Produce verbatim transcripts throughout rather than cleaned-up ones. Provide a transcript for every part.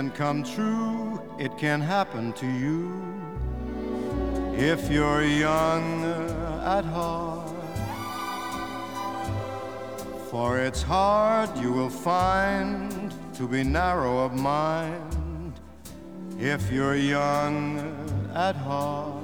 can come true, it can happen to you if you're young at heart. For it's hard, you will find, to be narrow of mind if you're young at heart.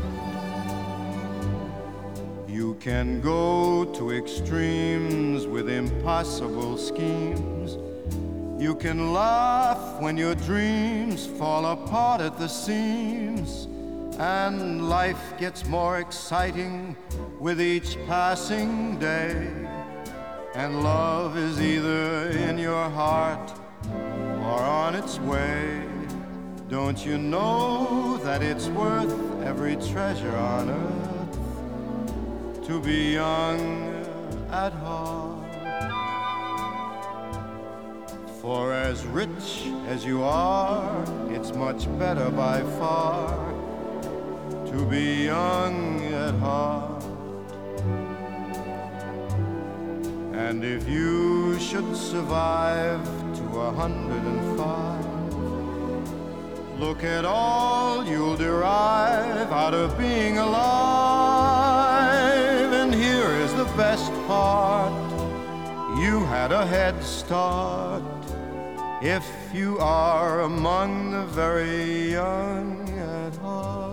You can go to extremes with impossible schemes. You can laugh when your dreams fall apart at the seams, and life gets more exciting with each passing day. And love is either in your heart or on its way. Don't you know that it's worth every treasure on earth to be young at heart? For as rich as you are, it's much better by far to be young at heart. And if you should survive to a hundred and five, look at all you'll derive out of being alive. And here is the best part: you had a head start if you are among the very young at heart.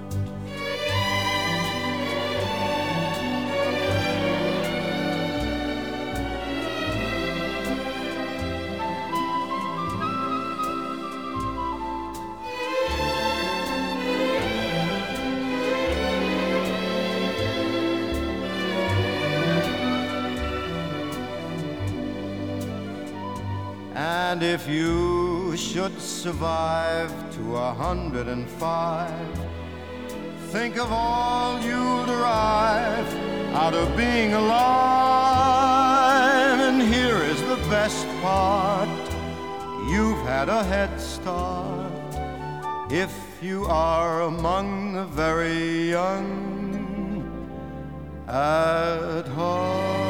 And if you should survive to a hundred and five, think of all you'll derive out of being alive. And here is the best part: you've had a head start if you are among the very young at heart.